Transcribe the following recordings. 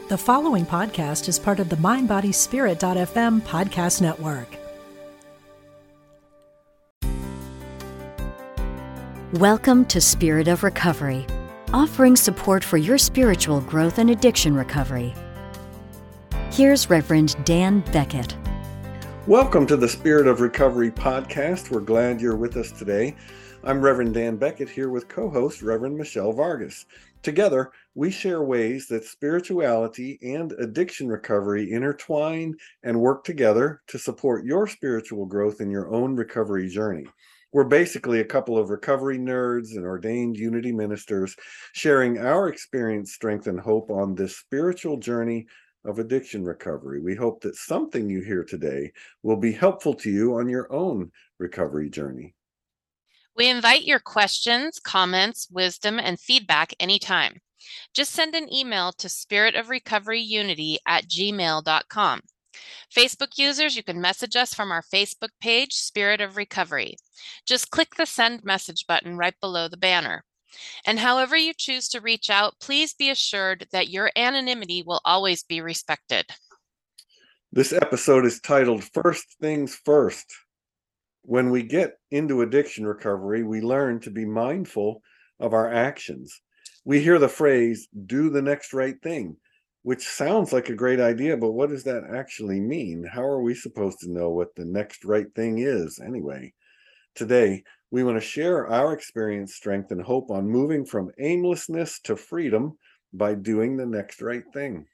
The following podcast is part of the MindBodySpirit.fm podcast network. Welcome to Spirit of Recovery, offering support for your spiritual growth and addiction recovery. Here's Reverend Dan Beckett. Welcome to the Spirit of Recovery podcast. We're glad you're with us today. I'm Reverend Dan Beckett here with co-host Reverend Michelle Vargas. Together, we share ways that spirituality and addiction recovery intertwine and work together to support your spiritual growth in your own recovery journey. We're basically a couple of recovery nerds and ordained unity ministers sharing our experience, strength, and hope on this spiritual journey of addiction recovery. We hope that something you hear today will be helpful to you on your own recovery journey. We invite your questions, comments, wisdom, and feedback anytime. Just send an email to spiritofrecoveryunity@gmail.com. Facebook users, you can message us from our Facebook page, Spirit of Recovery. Just click the send message button right below the banner. And however you choose to reach out, please be assured that your anonymity will always be respected. This episode is titled First Things First. When we get into addiction recovery, we learn to be mindful of our actions. We hear the phrase, do the next right thing, which sounds like a great idea, but what does that actually mean? How are we supposed to know what the next right thing is anyway? Today, we want to share our experience, strength, and hope on moving from aimlessness to freedom by doing the next right thing.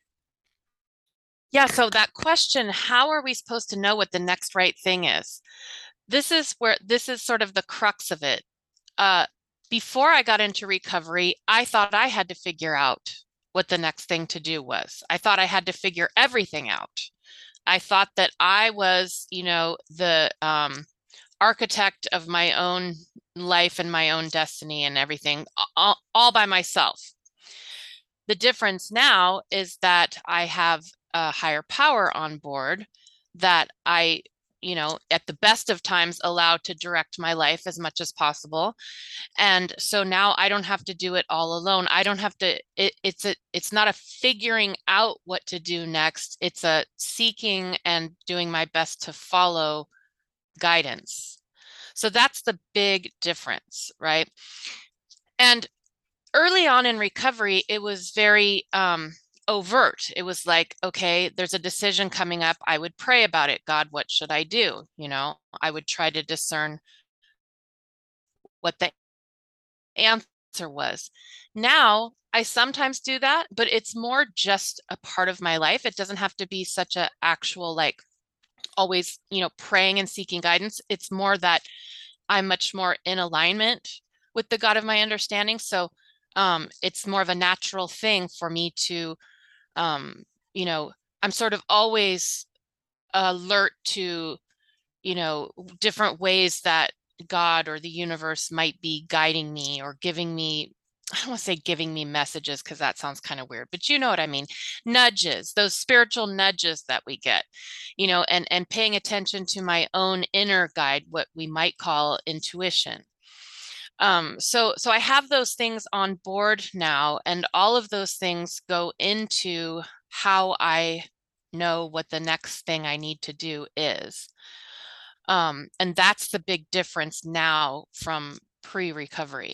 Yeah, so that question, how are we supposed to know what the next right thing is? This is sort of the crux of it. Before I got into recovery, I thought I had to figure out what the next thing to do was. I thought I had to figure everything out. I thought that I was, the architect of my own life and my own destiny and everything, all by myself. The difference now is that I have a higher power on board that I at the best of times allowed to direct my life as much as possible. And so now I don't have to do it all alone. I don't have to, it's not a figuring out what to do next. It's a seeking and doing my best to follow guidance. So that's the big difference, right? And early on in recovery, it was very, overt. It was like, okay, there's a decision coming up. I would pray about it. God, what should I do? I would try to discern what the answer was. Now, I sometimes do that, but it's more just a part of my life. It doesn't have to be such an actual, always, praying and seeking guidance. It's more that I'm much more in alignment with the God of my understanding. So it's more of a natural thing for me to I'm sort of always alert to, different ways that God or the universe might be guiding me or giving me, I don't want to say giving me messages because that sounds kind of weird, but you know what I mean? Nudges, those spiritual nudges that we get, and paying attention to my own inner guide, what we might call intuition. So I have those things on board now, and all of those things go into how I know what the next thing I need to do is. And that's the big difference now from pre-recovery.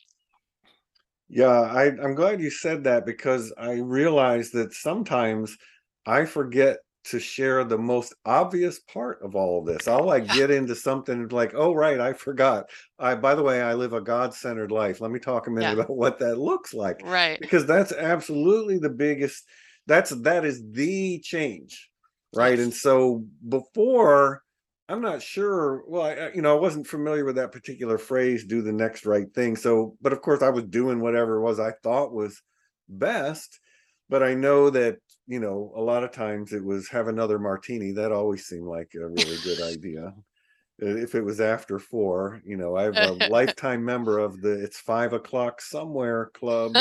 Yeah, I'm glad you said that because I realize that sometimes I forget to share the most obvious part of all of this. I'll get into something like, oh, right, I forgot. By the way, I live a God-centered life. Let me talk a minute about what that looks like. Right. Because that's absolutely the biggest, that is the change, right? Yes. And so before, I'm not sure. Well, I wasn't familiar with that particular phrase, do the next right thing. So, but of course I was doing whatever it was I thought was best. But I know that, a lot of times it was have another martini. That always seemed like a really good idea. If it was after 4, I'm a lifetime member of the It's 5 o'clock somewhere club.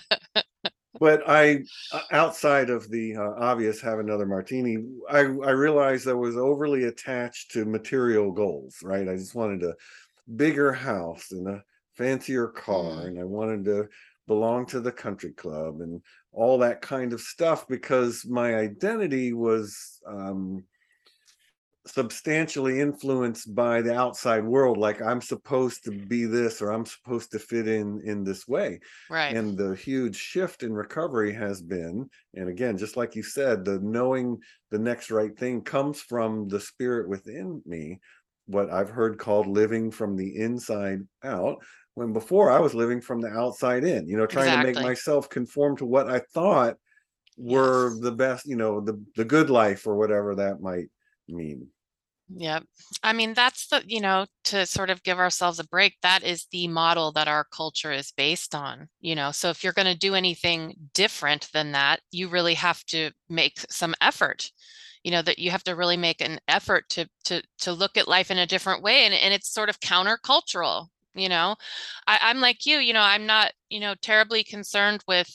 But outside of the obvious have another martini, I realized I was overly attached to material goals, right? I just wanted a bigger house and a fancier car, and I wanted to belong to the country club and all that kind of stuff, because my identity was substantially influenced by the outside world. Like, I'm supposed to be this, or I'm supposed to fit in this way. Right. And the huge shift in recovery has been, and again, just like you said, the knowing the next right thing comes from the spirit within me, what I've heard called living from the inside out, when before I was living from the outside in, trying to make Exactly. myself conform to what I thought were Yes. the best, the good life, or whatever that might mean. Yep. I mean, that's to sort of give ourselves a break, that is the model that our culture is based on, So if you're going to do anything different than that, you really have to make some effort, that you have to really make an effort to look at life in a different way. And it's sort of countercultural, I'm like you, I'm not, terribly concerned with,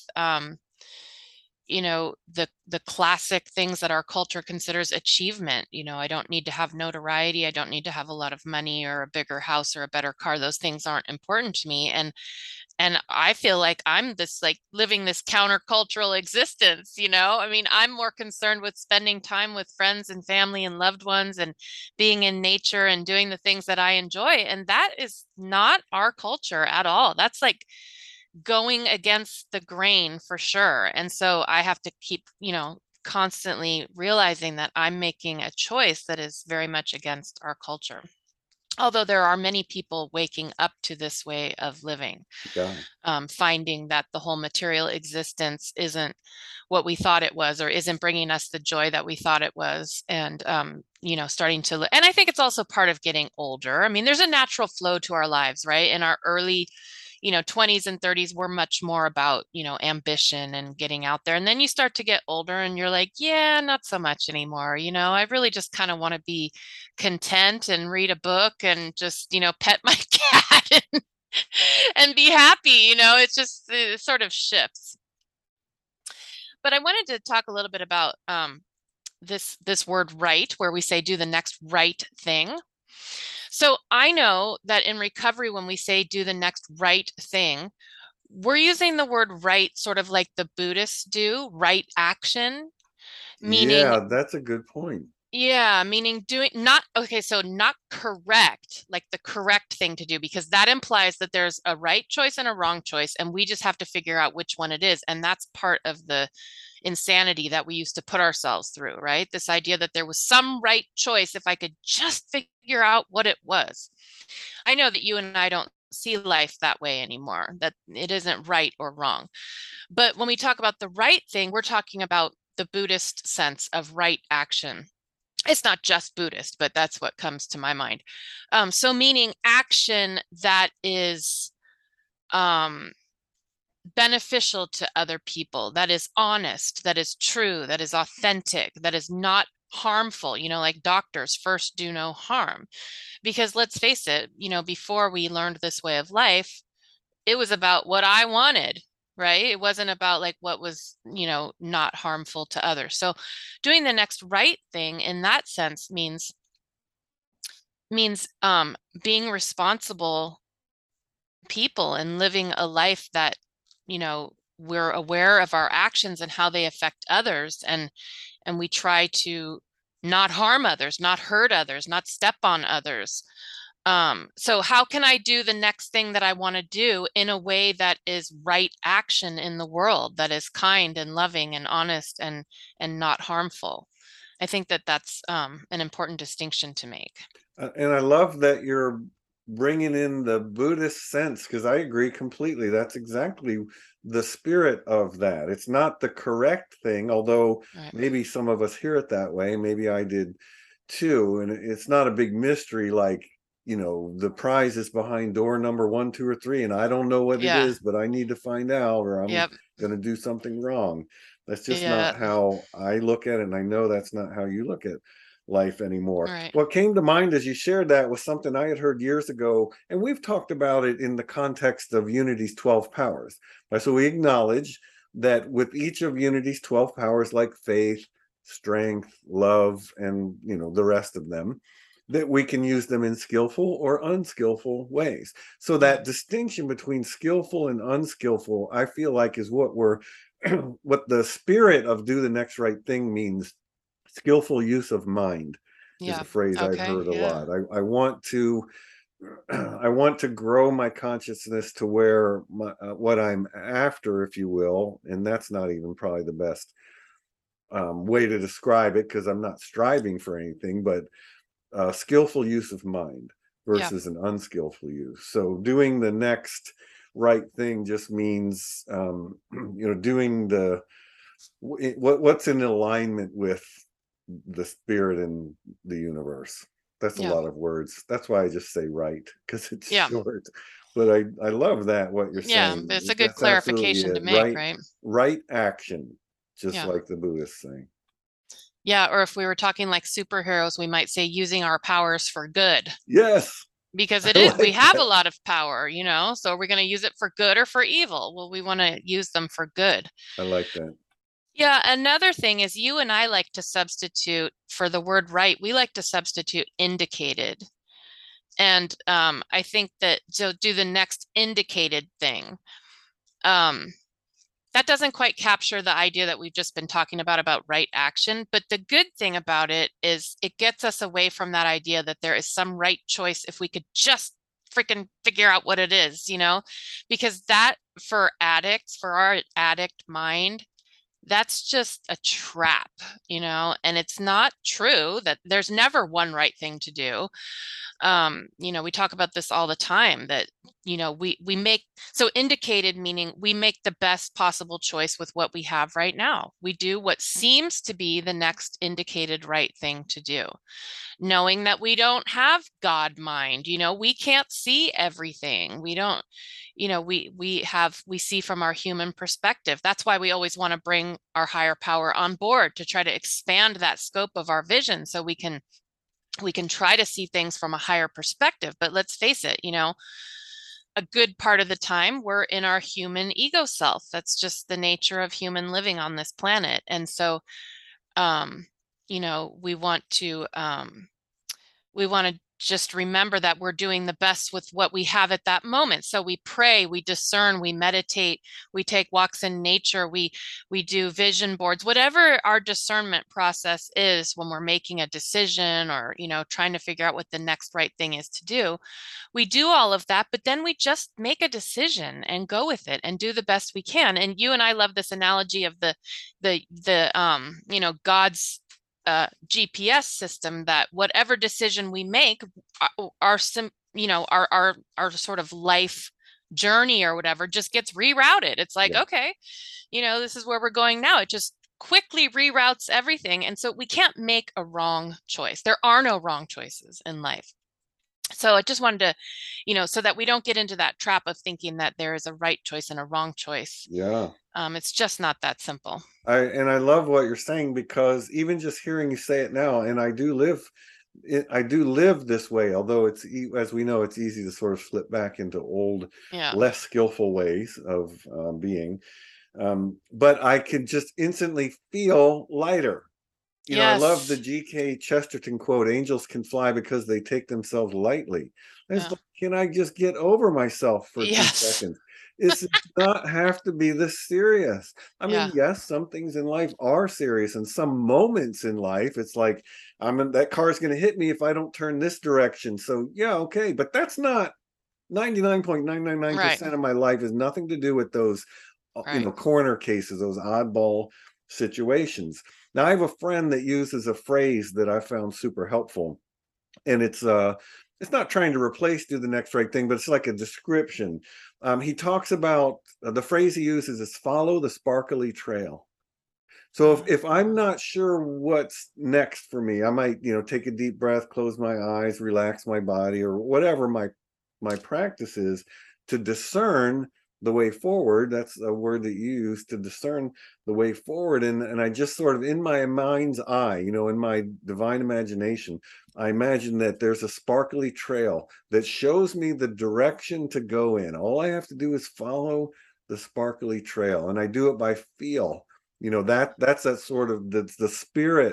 the classic things that our culture considers achievement. I don't need to have notoriety. I don't need to have a lot of money or a bigger house or a better car. Those things aren't important to me. And I feel like I'm like living this countercultural existence, I mean, I'm more concerned with spending time with friends and family and loved ones and being in nature and doing the things that I enjoy. And that is not our culture at all. That's like going against the grain for sure. And so I have to keep, constantly realizing that I'm making a choice that is very much against our culture. Although there are many people waking up to this way of living, Yeah. Finding that the whole material existence isn't what we thought it was, or isn't bringing us the joy that we thought it was. And, starting to, and I think it's also part of getting older. I mean, there's a natural flow to our lives, right? In our early 20s and 30s were much more about, ambition and getting out there. And then you start to get older and you're like, yeah, not so much anymore. I really just kind of want to be content and read a book and just, pet my cat and be happy. It's just, it sort of shifts. But I wanted to talk a little bit about this word right, where we say do the next right thing. So I know that in recovery, when we say do the next right thing, we're using the word right sort of like the Buddhists do, right action, meaning, Yeah, that's a good point. yeah, meaning doing not, okay, so not correct, like the correct thing to do, because that implies that there's a right choice and a wrong choice, and we just have to figure out which one it is. And that's part of the insanity that we used to put ourselves through, right? This idea that there was some right choice if I could just figure out what it was. I know that you and I don't see life that way anymore, that it isn't right or wrong. But when we talk about the right thing, we're talking about the Buddhist sense of right action. It's not just Buddhist, but that's what comes to my mind. So meaning action that is beneficial to other people, that is honest, that is true, that is authentic, that is not harmful, like doctors first do no harm. Because let's face it, before we learned this way of life, it was about what I wanted, right? It wasn't about like what was, not harmful to others. So doing the next right thing in that sense means being responsible people and living a life that, we're aware of our actions and how they affect others, and we try to not harm others, not hurt others, not step on others. So how can I do the next thing that I want to do in a way that is right action in the world, that is kind and loving and honest and not harmful? I think that that's an important distinction to make. And I love that you're bringing in the Buddhist sense, because I agree completely. That's exactly the spirit of that. It's not the correct thing, although Right. maybe some of us hear it that way. Maybe I did too. And it's not a big mystery like, the prize is behind door number 1, 2, or 3, and I don't know what it Yeah. is, but I need to find out, or I'm Yep. going to do something wrong. That's just Yeah. not how I look at it. And I know that's not how you look at life anymore. Right. What came to mind as you shared that was something I had heard years ago, and we've talked about it in the context of Unity's 12 powers. So we acknowledge that with each of Unity's 12 powers, like faith, strength, love, and the rest of them, that we can use them in skillful or unskillful ways. So that distinction between skillful and unskillful, I feel like, is what we're what the spirit of do the next right thing means. Skillful use of mind is a phrase I've heard a lot. I want to I want to grow my consciousness to where what I'm after, if you will, and that's not even probably the best way to describe it, because I'm not striving for anything, but skillful use of mind versus an unskillful use. So doing the next right thing just means doing the what's in alignment with the spirit in the universe. That's a lot of words. That's why I just say right, because it's short. But I love that, what you're saying. It's a good clarification to make, right? Right action, just like the Buddhists say. Yeah, or if we were talking like superheroes, we might say using our powers for good. Yes. Because we have a lot of power, so we're going to use it for good or for evil. Well, we want to use them for good. I like that. Yeah, another thing is you and I like to substitute for the word right. We like to substitute indicated. And I think that do the next indicated thing. That doesn't quite capture the idea that we've just been talking about right action. But the good thing about it is it gets us away from that idea that there is some right choice if we could just freaking figure out what it is, because that for addicts, for our addict mind, that's just a trap, and it's not true that there's never one right thing to do. We talk about this all the time, that, we make, so indicated meaning we make the best possible choice with what we have right now. We do what seems to be the next indicated right thing to do, knowing that we don't have God mind, we can't see everything. We don't, we see from our human perspective. That's why we always want to bring our higher power on board to try to expand that scope of our vision, so we can try to see things from a higher perspective. But let's face it, a good part of the time we're in our human ego self. That's just the nature of human living on this planet. And so, we want to just remember that we're doing the best with what we have at that moment. So we pray, we discern, we meditate, we take walks in nature, we do vision boards, whatever our discernment process is when we're making a decision or, trying to figure out what the next right thing is to do. We do all of that, but then we just make a decision and go with it and do the best we can. And you and I love this analogy of God's GPS system, that whatever decision we make, our sort of life journey or whatever just gets rerouted. It's like, okay, this is where we're going now. It just quickly reroutes everything. And so we can't make a wrong choice. There are no wrong choices in life. So I just wanted to, so that we don't get into that trap of thinking that there is a right choice and a wrong choice. Yeah. It's just not that simple. I love what you're saying, because even just hearing you say it now, and I do live this way, although it's, as we know, it's easy to sort of slip back into old, less skillful ways of being. But I could just instantly feel lighter. I love the G.K. Chesterton quote, "Angels can fly because they take themselves lightly." Like, can I just get over myself for 2 seconds? It does not have to be this serious. I mean, yes, some things in life are serious, and some moments in life, it's like, that car's going to hit me if I don't turn this direction. So okay, but that's not 99.999% of my life. Is nothing to do with those, corner cases, those oddball situations. Now, I have a friend that uses a phrase that I found super helpful, and it's not trying to replace do the next right thing, but it's like a description. He talks about the phrase he uses is follow the sparkly trail. So if I'm not sure what's next for me, I might, take a deep breath, close my eyes, relax my body, or whatever my practice is to discern the way forward. That's a word that you use, to discern the way forward. And I just sort of, in my mind's eye, in my divine imagination, I imagine that there's a sparkly trail that shows me the direction to go in. All I have to do is follow the sparkly trail, and I do it by feel. That's that sort of the spirit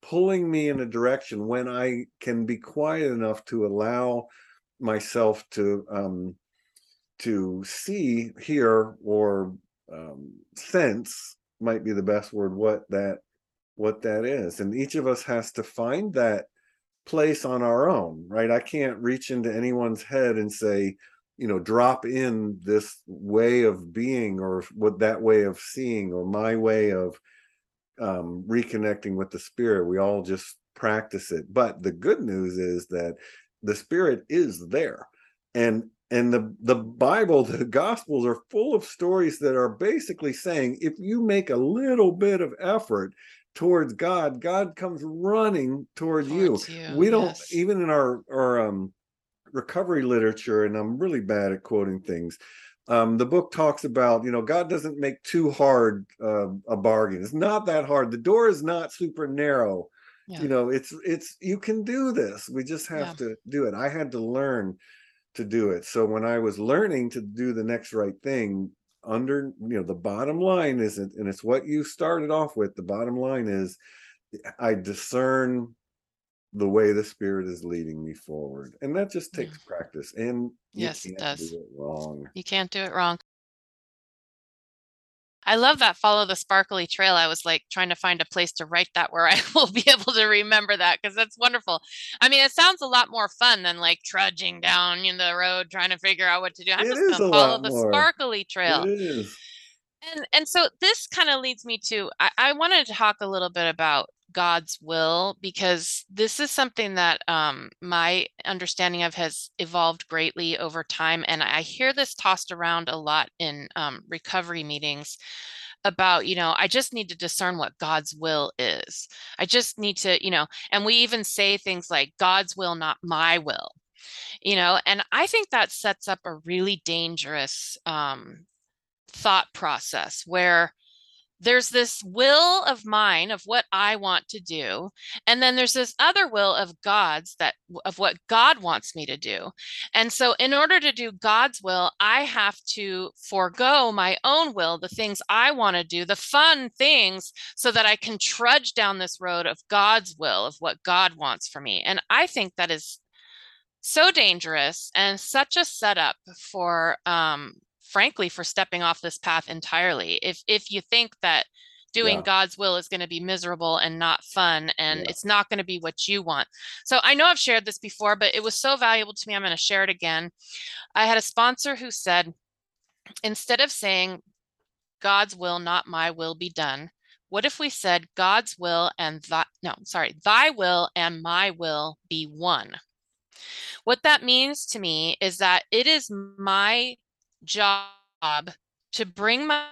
pulling me in a direction, when I can be quiet enough to allow myself to see, hear, or sense, might be the best word, what that is. And each of us has to find that place on our own, right? I can't reach into anyone's head and say, drop in this way of being, or what that way of seeing, or my way of reconnecting with the spirit. We all just practice it. But the good news is that the spirit is there. And the Bible, the Gospels, are full of stories that are basically saying, if you make a little bit of effort towards God, God comes running towards you. We don't, even in our recovery literature, and I'm really bad at quoting things, the book talks about, God doesn't make too hard a bargain. It's not that hard. The door is not super narrow. It's you can do this. We just have to do it. I had to learn to do it. So when I was learning to do the next right thing, the bottom line isn't, and it's what you started off with, the bottom line is, I discern the way the spirit is leading me forward. And that just takes practice. And yes, it does. Do it wrong. You can't do it wrong. I love that follow the sparkly trail. I was like trying to find a place to write that where I will be able to remember that, because that's wonderful. I mean, it sounds a lot more fun than like trudging down the road trying to figure out what to do. I'm just going to follow the sparkly trail. It is. And so this kind of leads me to, I wanted to talk a little bit about God's will, because this is something that my understanding of has evolved greatly over time. And I hear this tossed around a lot in recovery meetings about, I just need to discern what God's will is. I just need to, and we even say things like God's will, not my will, and I think that sets up a really dangerous thought process where there's this will of mine of what I want to do, and then there's this other will of God's, of what God wants me to do. And so in order to do God's will, I have to forego my own will, the things I want to do, the fun things, so that I can trudge down this road of God's will, of what God wants for me. And I think that is so dangerous and such a setup for frankly, for stepping off this path entirely. If you think that doing God's will is going to be miserable and not fun, and it's not going to be what you want. So I know I've shared this before, but it was so valuable to me, I'm going to share it again. I had a sponsor who said, instead of saying God's will, not my will, be done, what if we said God's will and thy will and my will be one? What that means to me is that it is my job to bring my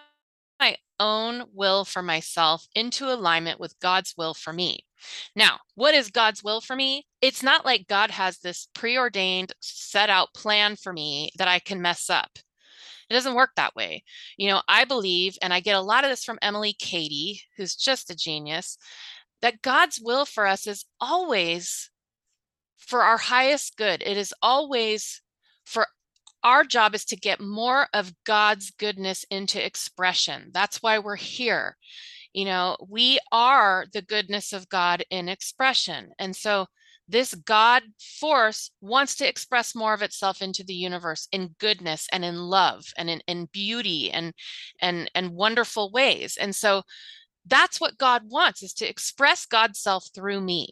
own will for myself into alignment with God's will for me. Now, what is God's will for me? It's not like God has this preordained, set out plan for me that I can mess up. It doesn't work that way. I believe, and I get a lot of this from Emily Cady, who's just a genius, that God's will for us is always for our highest good. It is always for our job is to get more of God's goodness into expression. That's why we're here. We are the goodness of God in expression. And so this God force wants to express more of itself into the universe in goodness and in love and in beauty and wonderful ways. And so that's what God wants, is to express God's self through me.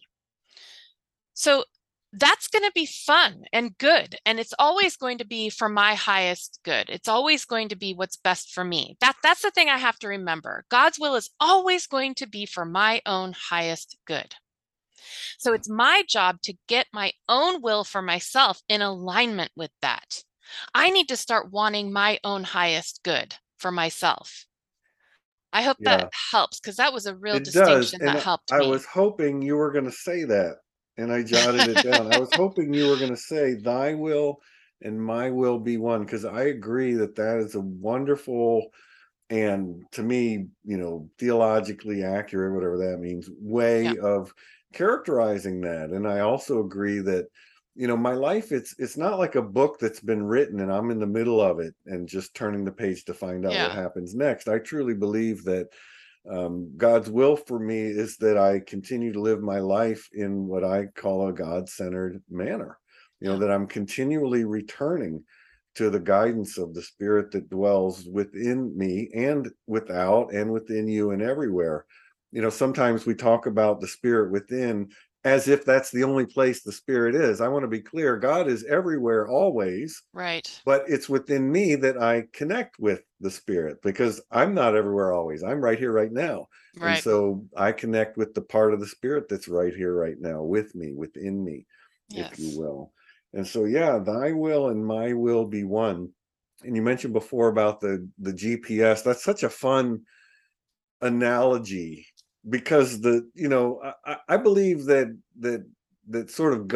So that's going to be fun and good. And it's always going to be for my highest good. It's always going to be what's best for me. That's the thing I have to remember. God's will is always going to be for my own highest good. So it's my job to get my own will for myself in alignment with that. I need to start wanting my own highest good for myself. I hope that helps, because that was a real distinction that helped me. I was hoping you were going to say that. And I jotted it down. I was hoping you were going to say thy will and my will be one, because I agree that is a wonderful and, to me, theologically accurate, whatever that means, way of characterizing that. And I also agree that, my life, it's not like a book that's been written and I'm in the middle of it and just turning the page to find out what happens next. I truly believe that God's will for me is that I continue to live my life in what I call a God-centered manner, that I'm continually returning to the guidance of the Spirit that dwells within me and without and within you and everywhere. Sometimes we talk about the Spirit within as if that's the only place the Spirit is. I want to be clear, God is everywhere always. Right. But it's within me that I connect with the Spirit, because I'm not everywhere always. I'm right here, right now. And Right. so I connect with the part of the Spirit that's right here, right now, with me, within me, if you Yes. will. And so, yeah, thy will and my will be one. And you mentioned before about the GPS. That's such a fun analogy, because I believe that sort of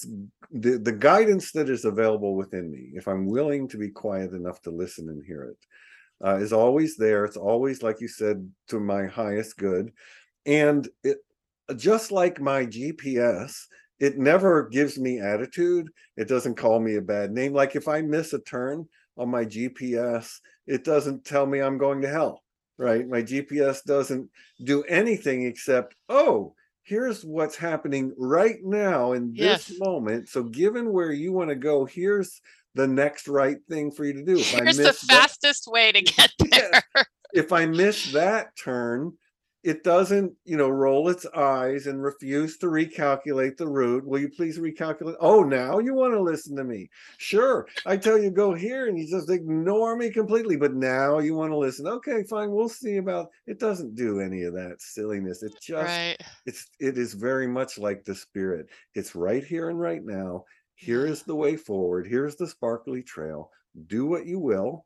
the guidance that is available within me, if I'm willing to be quiet enough to listen and hear it, is always there. It's always, like you said, to my highest good. And it, just like my GPS, it never gives me attitude. It doesn't call me a bad name. Like if I miss a turn on my GPS, it doesn't tell me I'm going to hell, right? My GPS doesn't do anything except, oh, here's what's happening right now in this Yes. moment. So given where you want to go, here's the next right thing for you to do. If I Here's the miss that, fastest way to get yes, there. if I miss that turn, it doesn't, roll its eyes and refuse to recalculate the route. Will you please recalculate? Oh, now you want to listen to me. Sure. I tell you, go here, and you just ignore me completely. But now you want to listen. Okay, fine. We'll see about it. Doesn't do any of that silliness. It just, Right. it is very much like the Spirit. It's right here and right now. Here Yeah. is the way forward. Here's the sparkly trail. Do what you will.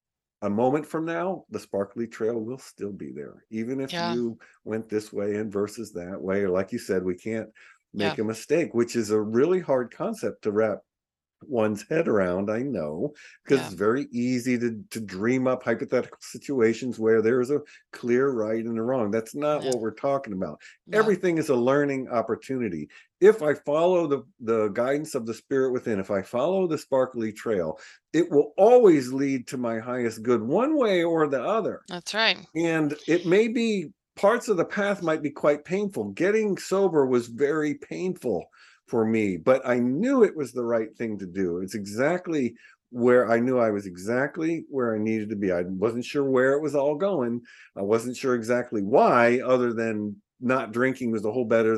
A moment from now, the sparkly trail will still be there, even if Yeah. you went this way and versus that way. Or like you said, we can't Yeah. make a mistake, which is a really hard concept to wrap one's head around, I know, because Yeah. it's very easy to dream up hypothetical situations where there is a clear right and a wrong. That's not Yeah. what we're talking about. No. Everything is a learning opportunity. If I follow the guidance of the Spirit within, if I follow the sparkly trail, it will always lead to my highest good, one way or the other. That's right. And it may be, parts of the path might be quite painful. Getting sober was very painful for me, but I knew it was the right thing to do. It's exactly where I knew I was exactly where I needed to be. I wasn't sure where it was all going. I wasn't sure exactly why, other than not drinking was a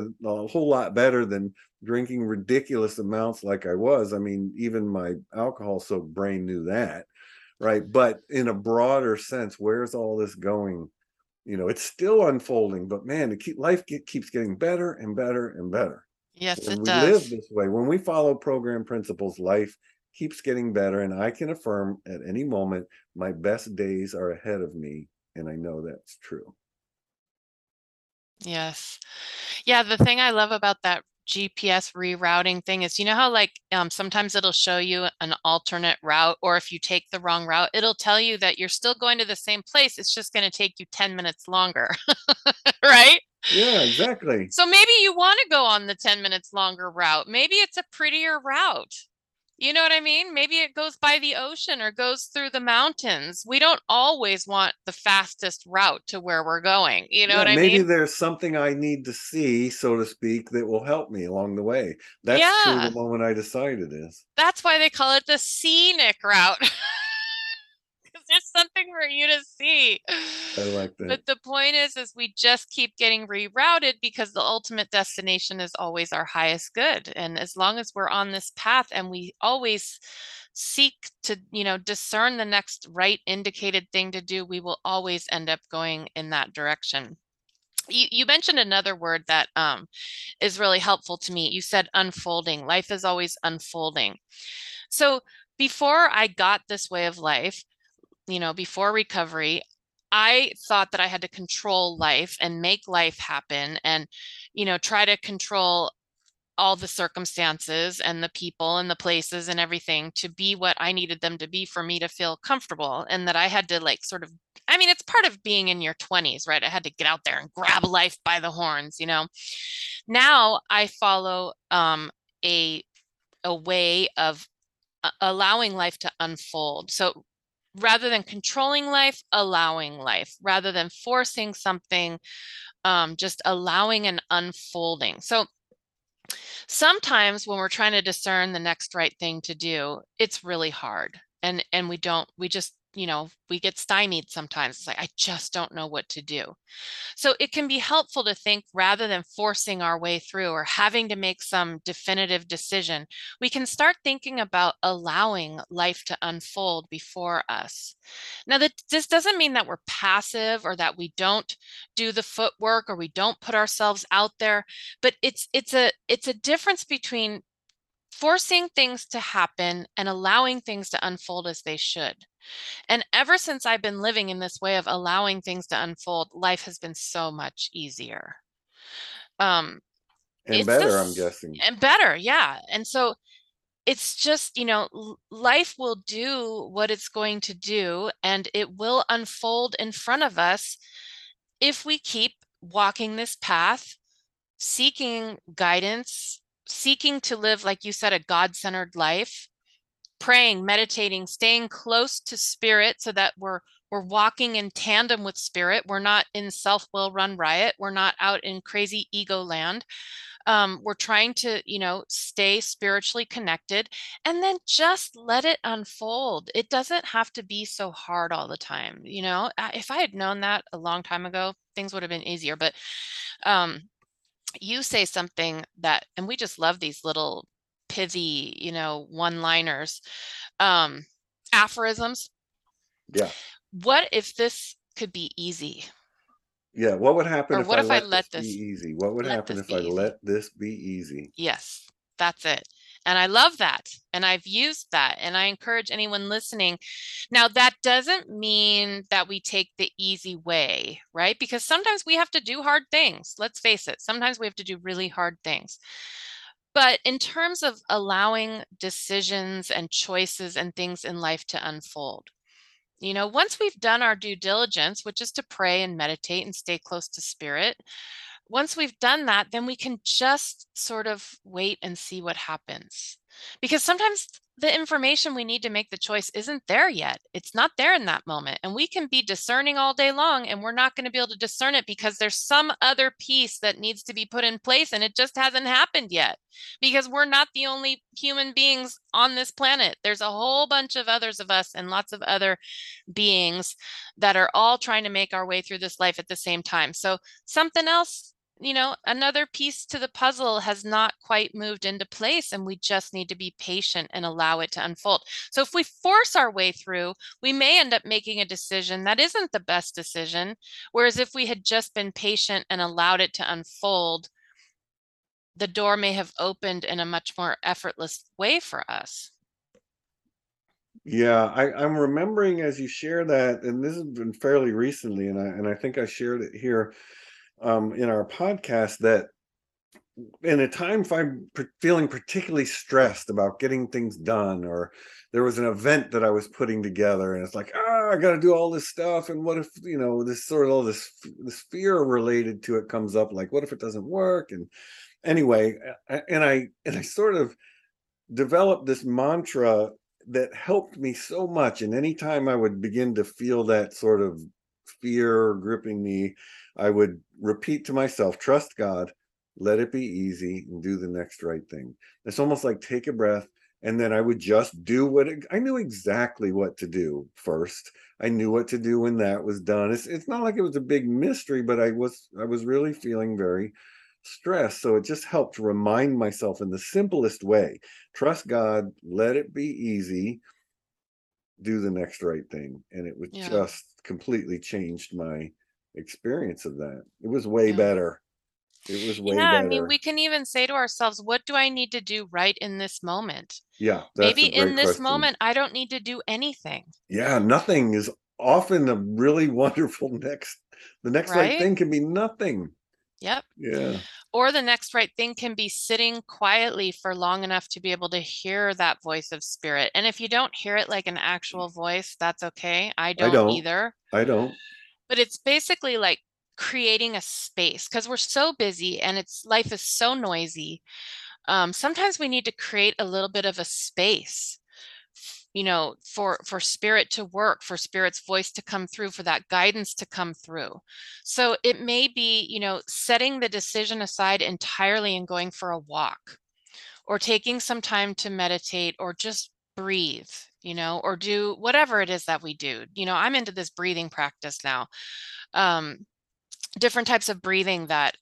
whole lot better than drinking ridiculous amounts like I was. I mean, even my alcohol soaked brain knew that, right? But in a broader sense, where's all this going? It's still unfolding, but man, life keeps getting better and better and better. Yes, When it we live does. this way, when we follow program principles, life keeps getting better. And I can affirm at any moment, my best days are ahead of me. And I know that's true. Yes. Yeah, the thing I love about that GPS rerouting thing is, how like sometimes it'll show you an alternate route, or if you take the wrong route, it'll tell you that you're still going to the same place. It's just going to take you 10 minutes longer. Right? Yeah, exactly. So maybe you want to go on the 10 minutes longer route. Maybe it's a prettier route. You know what I mean? Maybe it goes by the ocean or goes through the mountains. We don't always want the fastest route to where we're going. You know Yeah, what I maybe mean? there's something I need to see, so to speak, that will help me along the way. That's true the Yeah. moment I decide it is. That's why they call it the scenic route. Because there's something for you to see. I like that. But the point is we just keep getting rerouted because the ultimate destination is always our highest good. And as long as we're on this path and we always seek to, discern the next right indicated thing to do, we will always end up going in that direction. You mentioned another word that is really helpful to me. You said unfolding. Life is always unfolding. So before I got this way of life, before recovery, I thought that I had to control life and make life happen and, try to control all the circumstances and the people and the places and everything to be what I needed them to be for me to feel comfortable. And that I had to like sort of, I mean, it's part of being in your 20s, right? I had to get out there and grab life by the horns. Now I follow a way of allowing life to unfold. So rather than controlling life, allowing life, rather than forcing something, just allowing and unfolding. So sometimes when we're trying to discern the next right thing to do, it's really hard. And we just, we get stymied sometimes. It's like, I just don't know what to do. So it can be helpful to think, rather than forcing our way through or having to make some definitive decision, we can start thinking about allowing life to unfold before us. Now, this doesn't mean that we're passive or that we don't do the footwork or we don't put ourselves out there, but it's a difference between forcing things to happen and allowing things to unfold as they should. And ever since I've been living in this way of allowing things to unfold, life has been so much easier. And It's better, I'm this guessing. and better, yeah. And so it's just, life will do what it's going to do, and it will unfold in front of us if we keep walking this path, seeking guidance, seeking to live, like you said, a God-centered life, praying, meditating, staying close to spirit so that we're walking in tandem with spirit. We're not in self-will run riot. We're not out in crazy ego land. We're trying to, stay spiritually connected, and then just let it unfold. It doesn't have to be so hard all the time. If I had known that a long time ago, things would have been easier. But you say something that, and we just love these little pithy, one-liners, aphorisms. Yeah. What if this could be easy? Yeah. What would happen Or if what I if I let let this be this easy? What would let happen this if be I easy? let this be easy? Yes, that's it. And I love that. And I've used that. And I encourage anyone listening. Now, that doesn't mean that we take the easy way, right? Because sometimes we have to do hard things. Let's face it. Sometimes we have to do really hard things. But in terms of allowing decisions and choices and things in life to unfold, once we've done our due diligence, which is to pray and meditate and stay close to spirit, once we've done that, then we can just sort of wait and see what happens. Because sometimes the information we need to make the choice isn't there yet. It's not there in that moment. And we can be discerning all day long, and we're not going to be able to discern it because there's some other piece that needs to be put in place, and it just hasn't happened yet. Because we're not the only human beings on this planet. There's a whole bunch of others of us and lots of other beings that are all trying to make our way through this life at the same time. So something else, another piece to the puzzle has not quite moved into place, and we just need to be patient and allow it to unfold. So if we force our way through, we may end up making a decision that isn't the best decision. Whereas if we had just been patient and allowed it to unfold, the door may have opened in a much more effortless way for us. Yeah, I'm remembering as you share that, and this has been fairly recently, and I think I shared it here in our podcast, that in a time if I'm feeling particularly stressed about getting things done, or there was an event that I was putting together, and it's like, I got to do all this stuff, and what if this sort of all this fear related to it comes up, like what if it doesn't work? And anyway, and I sort of developed this mantra that helped me so much. And anytime I would begin to feel that sort of fear gripping me, I would repeat to myself, trust God, let it be easy, and do the next right thing. It's almost like take a breath, and then I would just do I knew exactly what to do first. I knew what to do when that was done. It's not like it was a big mystery, but I was really feeling very stressed. So it just helped remind myself in the simplest way, trust God, let it be easy, do the next right thing. And it was just completely changed my experience of that. It was way better. It was way I better. mean, we can even say to ourselves, what do I need to do right in this moment? Yeah, that's Maybe a great in this question. moment, I don't need to do anything. Yeah, nothing is often a really wonderful the next right Right? thing can be nothing. Yep. Yeah. Or the next right thing can be sitting quietly for long enough to be able to hear that voice of spirit. And if you don't hear it like an actual voice, that's okay. I don't either. I don't. But it's basically like creating a space, because we're so busy and life is so noisy. Sometimes we need to create a little bit of a space for spirit to work, for spirit's voice to come through, for that guidance to come through. So it may be, setting the decision aside entirely and going for a walk, or taking some time to meditate, or just breathe, or do whatever it is that we do. I'm into this breathing practice now. Different types of breathing that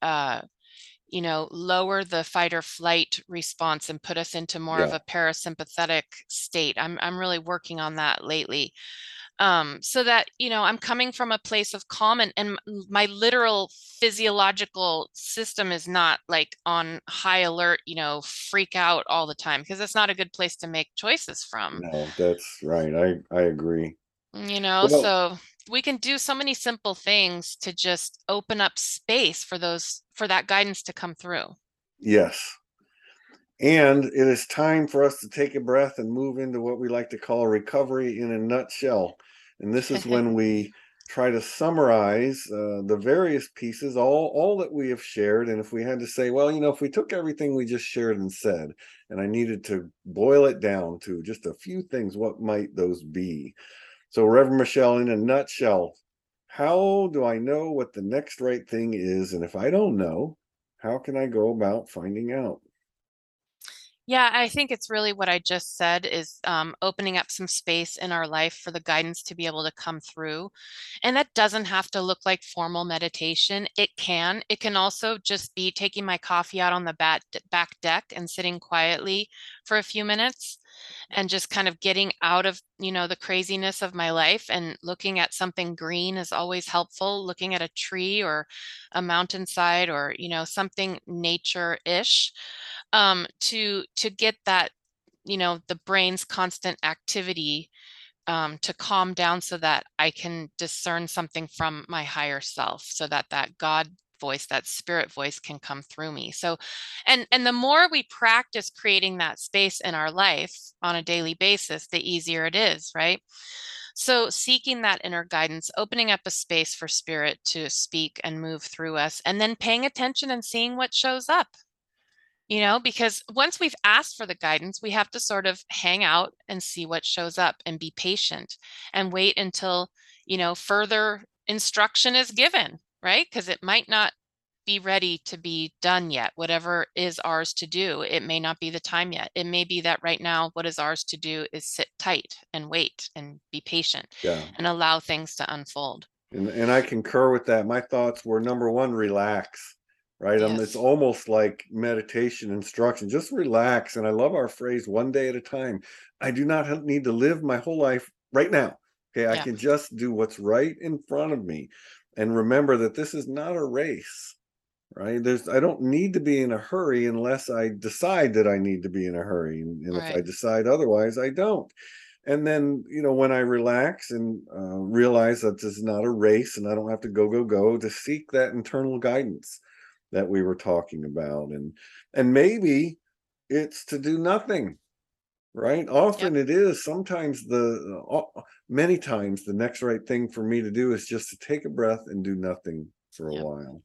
lower the fight or flight response and put us into more of a parasympathetic state. I'm really working on that lately. So that, I'm coming from a place of calm, and my literal physiological system is not like on high alert, freak out all the time, because it's not a good place to make choices from. No, that's right. I agree. Well, So we can do so many simple things to just open up space for that guidance to come through. yes. And it is time for us to take a breath and move into what we like to call recovery in a nutshell. And this is when we try to summarize the various pieces, all that we have shared. And if we had to say, well, if we took everything we just shared and said, and I needed to boil it down to just a few things, what might those be? So, Reverend Michelle, in a nutshell, how do I know what the next right thing is? And if I don't know, how can I go about finding out? Yeah, I think it's really what I just said, is opening up some space in our life for the guidance to be able to come through. And that doesn't have to look like formal meditation. It can. It can also just be taking my coffee out on the back deck and sitting quietly for a few minutes, and just kind of getting out of, the craziness of my life, and looking at something green is always helpful. Looking at a tree or a mountainside, or, something nature-ish, to get that, the brain's constant activity, to calm down, so that I can discern something from my higher self, so that God voice, that spirit voice, can come through me. So, and the more we practice creating that space in our life on a daily basis, the easier it is, right? So seeking that inner guidance, opening up a space for spirit to speak and move through us, and then paying attention and seeing what shows up. Because once we've asked for the guidance, we have to sort of hang out and see what shows up, and be patient and wait until, further instruction is given, right? Because it might not be ready to be done yet. Whatever is ours to do, it may not be the time yet. It may be that right now, what is ours to do is sit tight and wait and be patient, and allow things to unfold. And I concur with that. My thoughts were, number one, relax. Right. Yes. It's almost like meditation instruction. Just relax. And I love our phrase, one day at a time. I do not need to live my whole life right now. Okay. I can just do what's right in front of me. And remember that this is not a race. Right. I don't need to be in a hurry unless I decide that I need to be in a hurry. And if I decide otherwise, I don't. And then, when I relax and realize that this is not a race, and I don't have to go to seek that internal guidance that we were talking about. And maybe it's to do nothing, right? Often it is. Sometimes many times the next right thing for me to do is just to take a breath and do nothing for a while.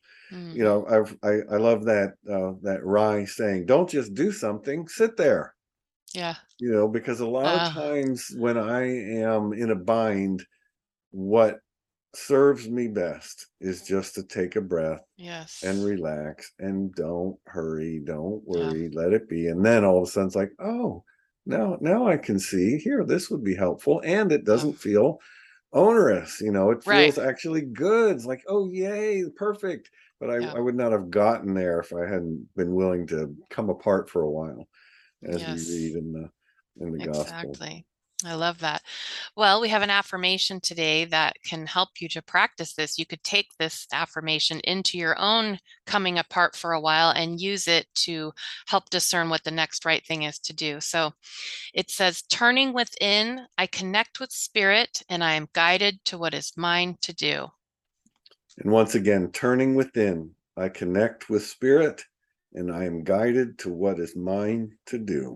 I love that Rai saying, don't just do something, sit there. Because a lot of times when I am in a bind, what serves me best is just to take a breath and relax, and don't hurry, don't worry, let it be. And then all of a sudden it's like, oh, now I can see here, this would be helpful. And it doesn't feel onerous. It feels actually good. It's like, oh, yay, perfect. But I would not have gotten there if I hadn't been willing to come apart for a while, as we read in the gospel. Exactly. I love that. Well, we have an affirmation today that can help you to practice this. You could take this affirmation into your own coming apart for a while and use it to help discern what the next right thing is to do. So it says, turning within, I connect with spirit, and I am guided to what is mine to do. And once again, turning within, I connect with spirit, and I am guided to what is mine to do.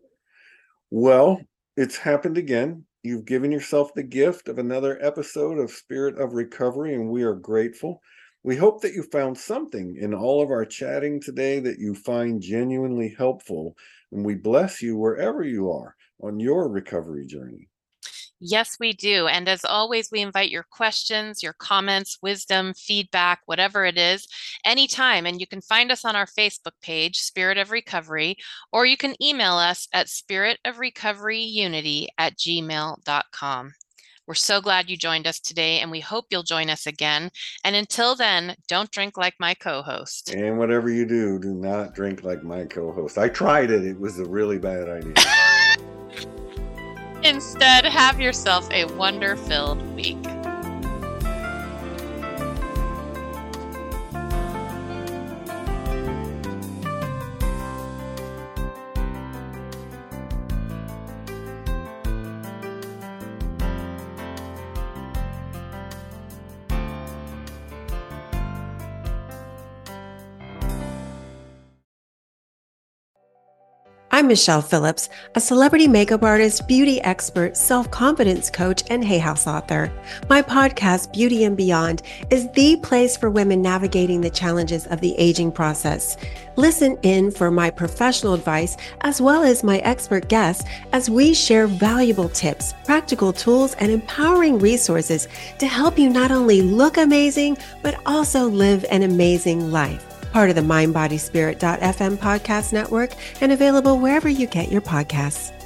Well, it's happened again. You've given yourself the gift of another episode of Spirit of Recovery, and we are grateful. We hope that you found something in all of our chatting today that you find genuinely helpful, and we bless you wherever you are. on your recovery journey. Yes, we do. And as always, we invite your questions, your comments, wisdom, feedback, whatever it is, anytime. And you can find us on our Facebook page, Spirit of Recovery, or you can email us at spiritofrecoveryunity@gmail.com. We're so glad you joined us today, and we hope you'll join us again. And until then, don't drink like my co-host. And whatever you do, do not drink like my co-host. I tried it. It was a really bad idea. Instead, have yourself a wonder-filled week. I'm Michelle Phillips, a celebrity makeup artist, beauty expert, self-confidence coach, and Hay House author. My podcast, Beauty and Beyond, is the place for women navigating the challenges of the aging process. Listen in for my professional advice as well as my expert guests as we share valuable tips, practical tools, and empowering resources to help you not only look amazing, but also live an amazing life. Part of the MindBodySpirit.fm podcast network and available wherever you get your podcasts.